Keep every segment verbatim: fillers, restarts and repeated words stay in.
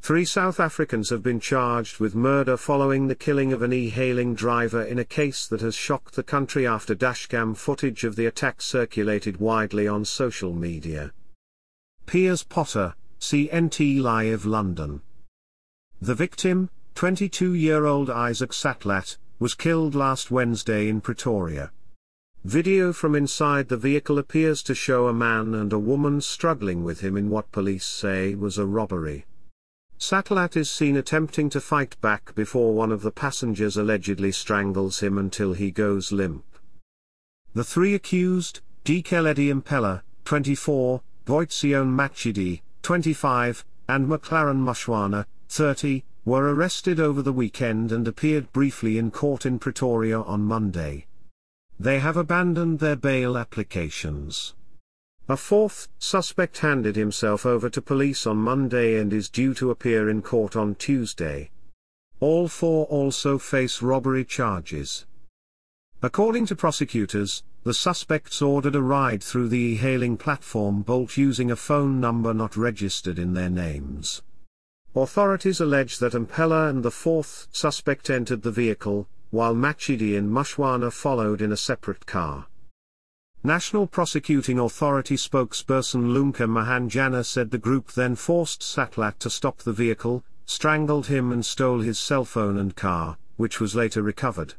Three South Africans have been charged with murder following the killing of an e-hailing driver in a case that has shocked the country after dashcam footage of the attack circulated widely on social media. Piers Potter, C N T Live London. The victim, twenty-two-year-old Isaac Satlat, was killed last Wednesday in Pretoria. Video from inside the vehicle appears to show a man and a woman struggling with him in what police say was a robbery. Satlat is seen attempting to fight back before one of the passengers allegedly strangles him until he goes limp. The three accused, Dikeledi Impela, twenty-four, Voitzione Machidi, twenty-five, and McLaren Mushwana, thirty, were arrested over the weekend and appeared briefly in court in Pretoria on Monday. They have abandoned their bail applications. A fourth suspect handed himself over to police on Monday and is due to appear in court on Tuesday. All four also face robbery charges. According to prosecutors, the suspects ordered a ride through the e-hailing platform Bolt using a phone number not registered in their names. Authorities allege that Impela and the fourth suspect entered the vehicle, while Machidi and Mushwana followed in a separate car. National Prosecuting Authority spokesperson Lumka Mahanjana said the group then forced Satlat to stop the vehicle, strangled him and stole his cell phone and car, which was later recovered.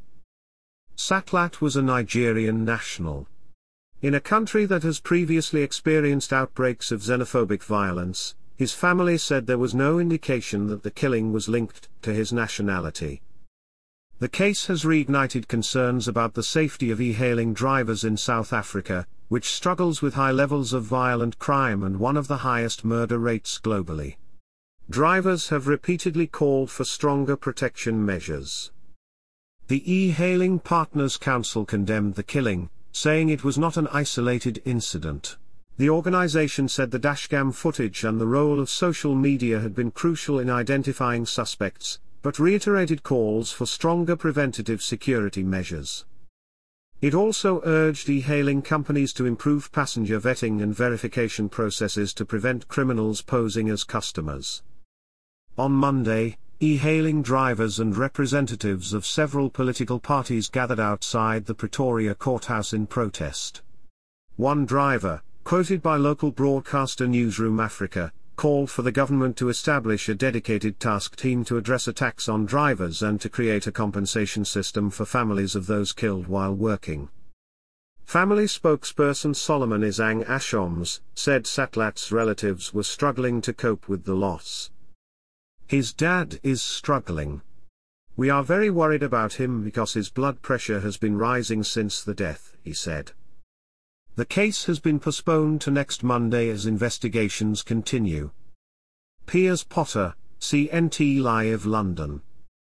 Satlat was a Nigerian national. In a country that has previously experienced outbreaks of xenophobic violence, his family said there was no indication that the killing was linked to his nationality. The case has reignited concerns about the safety of e-hailing drivers in South Africa, which struggles with high levels of violent crime and one of the highest murder rates globally. Drivers have repeatedly called for stronger protection measures. The E-Hailing Partners Council condemned the killing, saying it was not an isolated incident. The organization said the dashcam footage and the role of social media had been crucial in identifying suspects, but reiterated calls for stronger preventative security measures. It also urged e-hailing companies to improve passenger vetting and verification processes to prevent criminals posing as customers. On Monday, e-hailing drivers and representatives of several political parties gathered outside the Pretoria courthouse in protest. One driver, quoted by local broadcaster Newsroom Africa, called for the government to establish a dedicated task team to address attacks on drivers and to create a compensation system for families of those killed while working. Family spokesperson Solomon Isang Ashoms said Satlat's relatives were struggling to cope with the loss. His dad is struggling. We are very worried about him because his blood pressure has been rising since the death, he said. The case has been postponed to next Monday as investigations continue. Piers Potter, C N T Live London.